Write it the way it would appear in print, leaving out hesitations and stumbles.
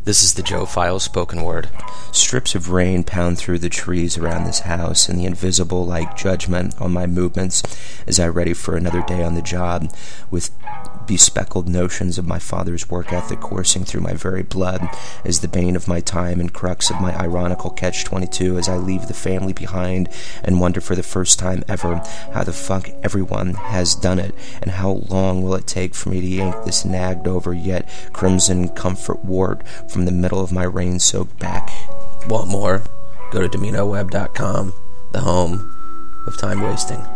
This is the Joe File spoken word. Strips of rain pound through the trees around this house, and the invisible like judgment on my movements as I ready for another day on the job, with bespeckled notions of my father's work ethic coursing through my very blood as the bane of my time and crux of my ironical catch-22 as I leave the family behind and wonder for the first time ever how the fuck everyone has done it, and how long will it take for me to yank this nagged over yet crimson comfort wart from the middle of my rain-soaked back. Want more? Go to DominoWeb.com, the home of time wasting.